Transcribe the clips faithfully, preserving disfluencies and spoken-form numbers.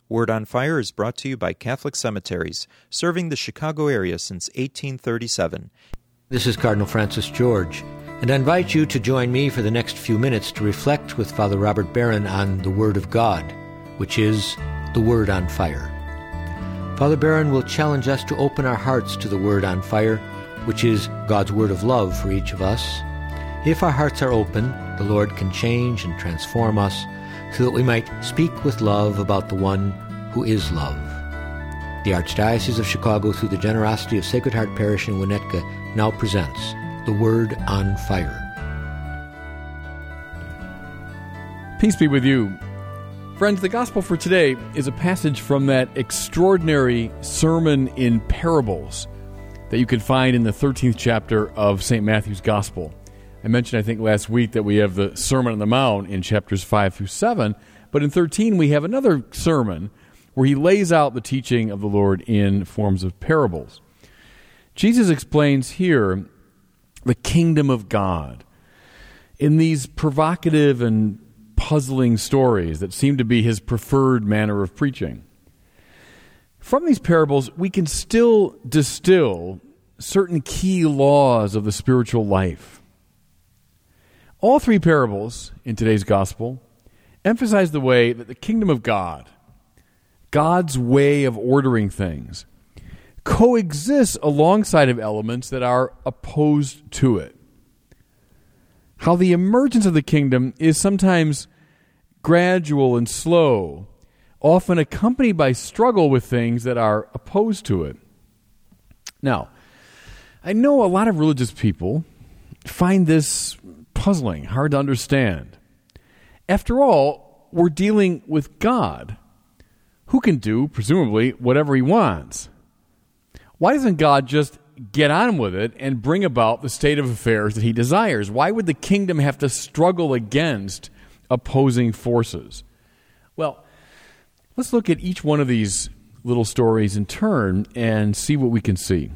Word on Fire is brought to you by Catholic Cemeteries, serving the Chicago area since eighteen thirty-seven. This is Cardinal Francis George, and I invite you to join me for the next few minutes to reflect with Father Robert Barron on the Word of God, which is the Word on Fire. Father Barron will challenge us to open our hearts to the Word on Fire, which is God's word of love for each of us. If our hearts are open, the Lord can change and transform us so that we might speak with love about the one who is love. The Archdiocese of Chicago, through the generosity of Sacred Heart Parish in Winnetka, now presents the Word on Fire. Peace be with you. Friends, the gospel for today is a passage from that extraordinary sermon in parables that you can find in the thirteenth chapter of Saint Matthew's Gospel. I mentioned, I think, last week that we have the Sermon on the Mount in chapters five through seven, but in thirteen we have another sermon where he lays out the teaching of the Lord in forms of parables. Jesus explains here the kingdom of God in these provocative and puzzling stories that seem to be his preferred manner of preaching. From these parables, we can still distill certain key laws of the spiritual life. All three parables in today's gospel emphasize the way that the kingdom of God, God's way of ordering things, coexists alongside of elements that are opposed to it. How the emergence of the kingdom is sometimes gradual and slow, often accompanied by struggle with things that are opposed to it. Now, I know a lot of religious people find this puzzling, hard to understand. After all, we're dealing with God, who can do, presumably, whatever he wants. Why doesn't God just get on with it and bring about the state of affairs that he desires? Why would the kingdom have to struggle against opposing forces? Well, let's look at each one of these little stories in turn and see what we can see.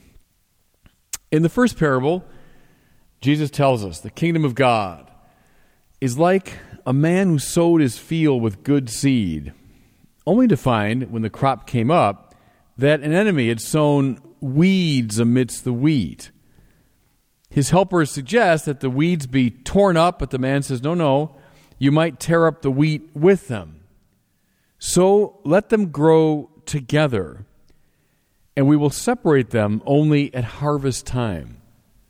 In the first parable, Jesus tells us the kingdom of God is like a man who sowed his field with good seed, only to find, when the crop came up, that an enemy had sown weeds amidst the wheat. His helpers suggest that the weeds be torn up, but the man says, no, no, you might tear up the wheat with them. So let them grow together, and we will separate them only at harvest time.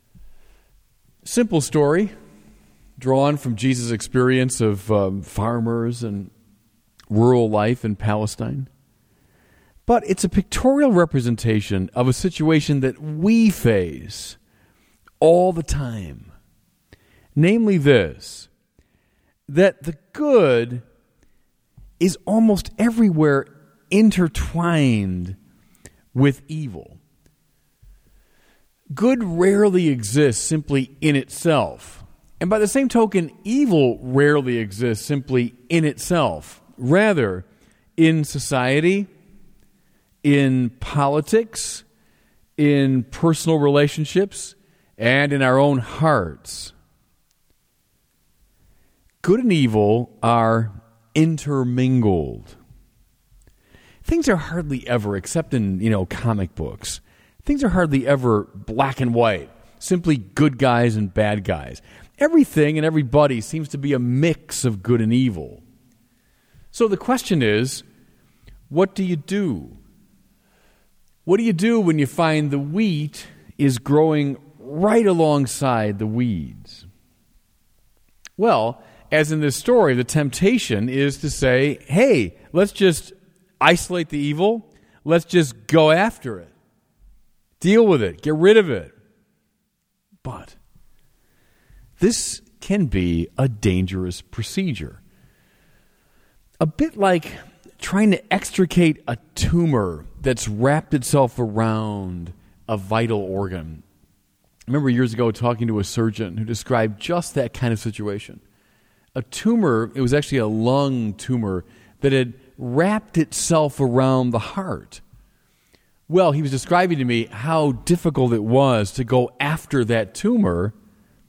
Simple story, drawn from Jesus' experience of um, farmers and rural life in Palestine. But it's a pictorial representation of a situation that we face all the time. Namely this, that the good is almost everywhere intertwined with evil. Good rarely exists simply in itself. And by the same token, evil rarely exists simply in itself. Rather, in society, in politics, in personal relationships, and in our own hearts. Good and evil are intermingled. Things are hardly ever, except in, you know, comic books, things are hardly ever black and white, simply good guys and bad guys. Everything and everybody seems to be a mix of good and evil. So the question is, what do you do? What do you do when you find the wheat is growing right alongside the weeds? Well, as in this story, the temptation is to say, hey, let's just isolate the evil. Let's just go after it. Deal with it. Get rid of it. But this can be a dangerous procedure. A bit like trying to extricate a tumor that's wrapped itself around a vital organ. I remember years ago talking to a surgeon who described just that kind of situation. A tumor, it was actually a lung tumor that had wrapped itself around the heart. Well, he was describing to me how difficult it was to go after that tumor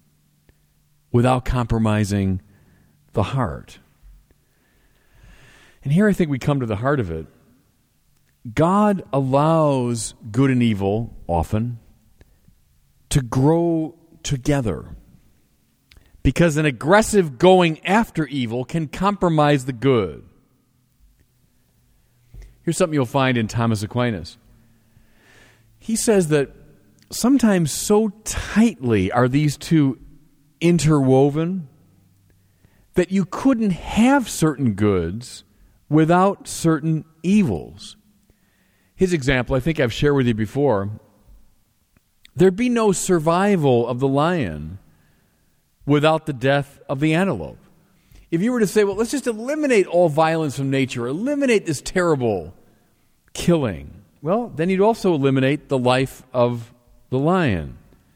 without compromising the heart. And here I think we come to the heart of it. God allows good and evil, often, to grow together. Because an aggressive going after evil can compromise the good. Here's something you'll find in Thomas Aquinas. He says that sometimes so tightly are these two interwoven that you couldn't have certain goods without certain evils. His example, I think I've shared with you before, there'd be no survival of the lion without the death of the antelope. If you were to say, well, let's just eliminate all violence from nature, eliminate this terrible killing, well, then you'd also eliminate the life of the lion.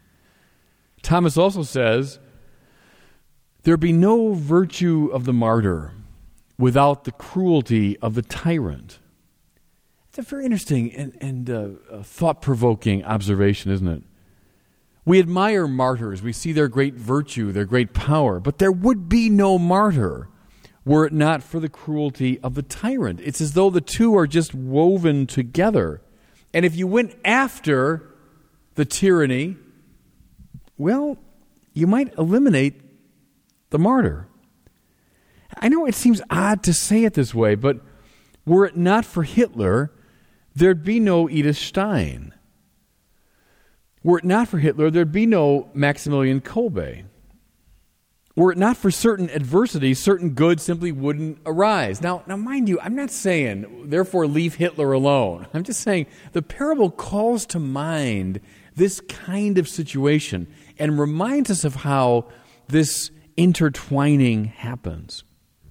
Thomas also says, there'd be no virtue of the martyr without the cruelty of the tyrant. It's a very interesting and, and uh, thought-provoking observation, isn't it? We admire martyrs. We see their great virtue, their great power. But there would be no martyr were it not for the cruelty of the tyrant. It's as though the two are just woven together. And if you went after the tyranny, well, you might eliminate the martyr. I know it seems odd to say it this way, but were it not for Hitler, there'd be no Edith Stein. Were it not for Hitler, there'd be no Maximilian Kolbe. Were it not for certain adversities, certain good simply wouldn't arise. Now, now, mind you, I'm not saying, therefore, leave Hitler alone. I'm just saying the parable calls to mind this kind of situation and reminds us of how this intertwining happens.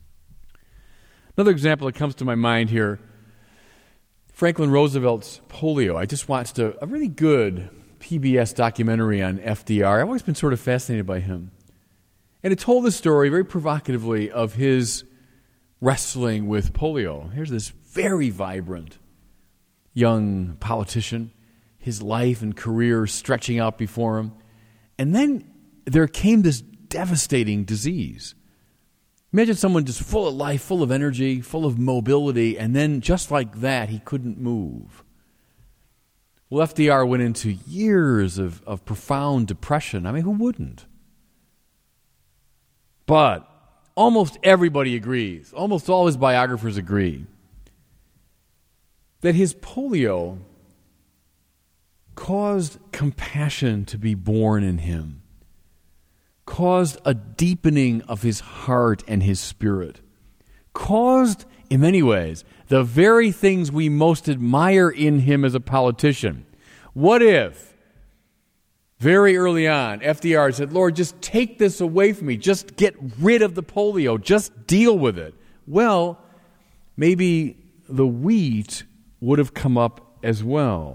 Another example that comes to my mind here, Franklin Roosevelt's polio. I just watched a, a really good P B S documentary on F D R. I've always been sort of fascinated by him. And it told the story very provocatively of his wrestling with polio. Here's this very vibrant young politician, his life and career stretching out before him. And then there came this devastating disease. Imagine someone just full of life, full of energy, full of mobility, and then just like that, he couldn't move. Well, F D R went into years of, of profound depression. I mean, who wouldn't? But almost everybody agrees, almost all his biographers agree, that his polio caused compassion to be born in him, caused a deepening of his heart and his spirit, caused, in many ways, the very things we most admire in him as a politician. What if, very early on, F D R said, Lord, just take this away from me. Just get rid of the polio. Just deal with it. Well, maybe the wheat would have come up as well.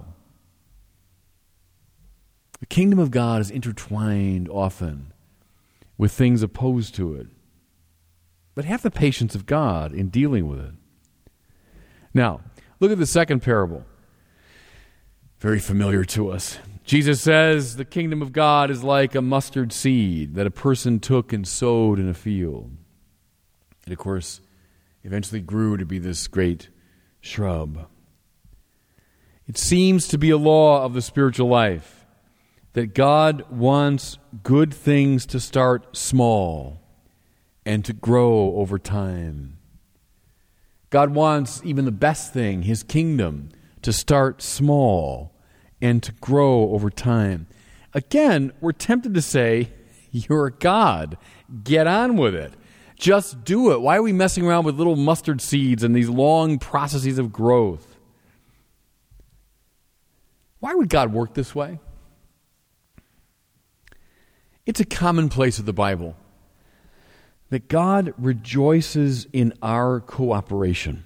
The kingdom of God is intertwined often with things opposed to it. But have the patience of God in dealing with it. Now, look at the second parable. Very familiar to us. Jesus says the kingdom of God is like a mustard seed that a person took and sowed in a field. And of course, eventually grew to be this great shrub. It seems to be a law of the spiritual life that God wants good things to start small and to grow over time. God wants even the best thing, His kingdom, to start small and to grow over time. Again, we're tempted to say, you're God. Get on with it. Just do it. Why are we messing around with little mustard seeds and these long processes of growth? Why would God work this way? It's a commonplace of the Bible that God rejoices in our cooperation.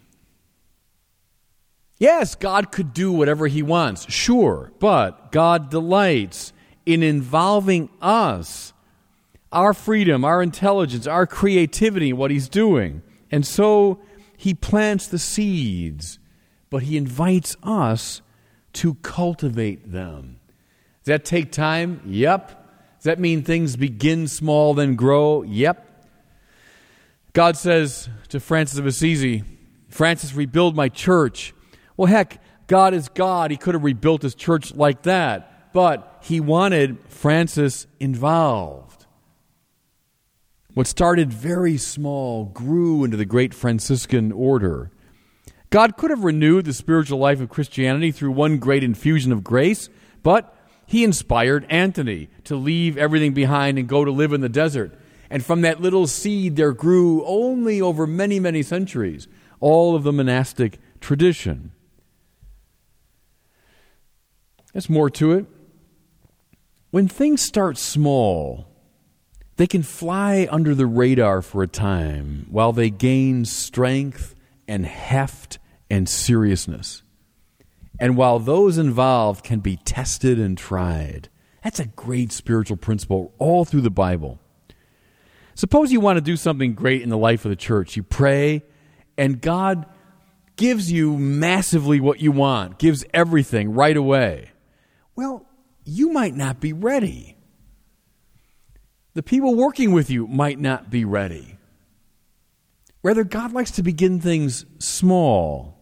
Yes, God could do whatever He wants, sure, but God delights in involving us, our freedom, our intelligence, our creativity in what He's doing. And so He plants the seeds, but He invites us to cultivate them. Does that take time? Yep. Does that mean things begin small, then grow? Yep. God says to Francis of Assisi, Francis, rebuild my church. Well, heck, God is God. He could have rebuilt his church like that. But he wanted Francis involved. What started very small grew into the great Franciscan order. God could have renewed the spiritual life of Christianity through one great infusion of grace, but he inspired Anthony to leave everything behind and go to live in the desert. And from that little seed there grew only over many, many centuries all of the monastic tradition. There's more to it. When things start small, they can fly under the radar for a time while they gain strength and heft and seriousness. And while those involved can be tested and tried. That's a great spiritual principle all through the Bible. Suppose you want to do something great in the life of the church. You pray, and God gives you massively what you want, gives everything right away. Well, you might not be ready. The people working with you might not be ready. Rather, God likes to begin things small,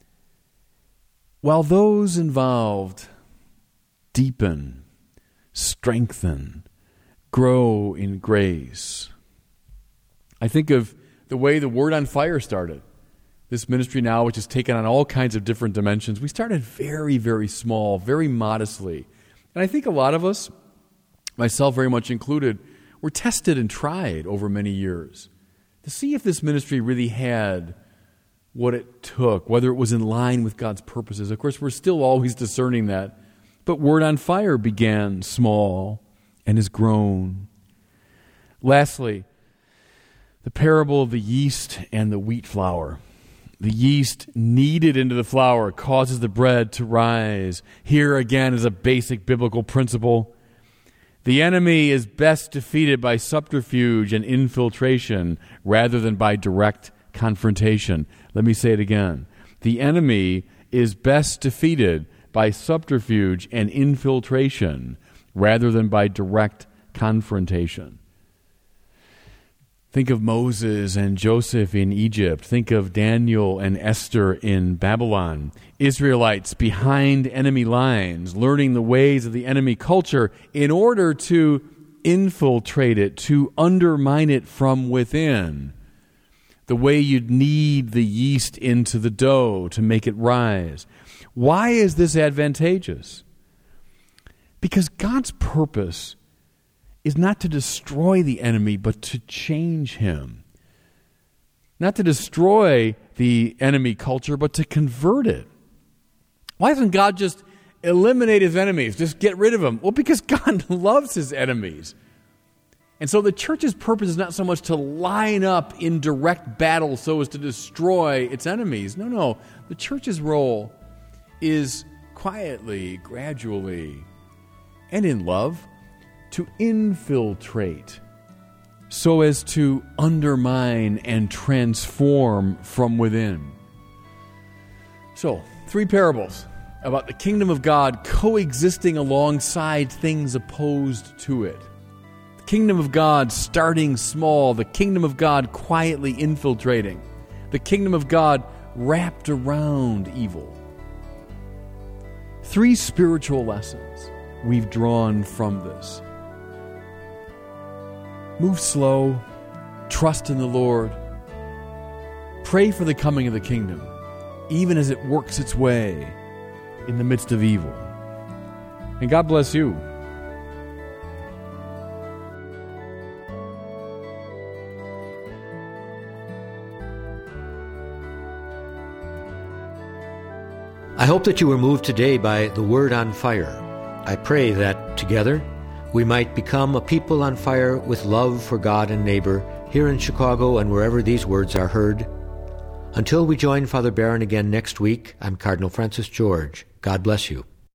while those involved deepen, strengthen, grow in grace. I think of the way the Word on Fire started. This ministry now, which has taken on all kinds of different dimensions, we started very, very small, very modestly. And I think a lot of us, myself very much included, were tested and tried over many years to see if this ministry really had what it took, whether it was in line with God's purposes. Of course, we're still always discerning that. But Word on Fire began small and has grown. Lastly, the parable of the yeast and the wheat flour. The yeast kneaded into the flour causes the bread to rise. Here again is a basic biblical principle. The enemy is best defeated by subterfuge and infiltration rather than by direct confrontation. Let me say it again. The enemy is best defeated by subterfuge and infiltration rather than by direct confrontation. Think of Moses and Joseph in Egypt. Think of Daniel and Esther in Babylon. Israelites behind enemy lines, learning the ways of the enemy culture in order to infiltrate it, to undermine it from within. The way you'd knead the yeast into the dough to make it rise. Why is this advantageous? Because God's purpose is not to destroy the enemy, but to change him. Not to destroy the enemy culture, but to convert it. Why doesn't God just eliminate his enemies? Just get rid of them? Well, because God loves his enemies. And so the church's purpose is not so much to line up in direct battle so as to destroy its enemies. No, no. The church's role is quietly, gradually, and in love, to infiltrate so as to undermine and transform from within. So, three parables about the kingdom of God coexisting alongside things opposed to it. The kingdom of God starting small, the kingdom of God quietly infiltrating, the kingdom of God wrapped around evil. Three spiritual lessons we've drawn from this. Move slow, trust in the Lord, pray for the coming of the kingdom, even as it works its way in the midst of evil. And God bless you. I hope that you were moved today by the Word on Fire. I pray that together we might become a people on fire with love for God and neighbor here in Chicago and wherever these words are heard. Until we join Father Barron again next week, I'm Cardinal Francis George. God bless you.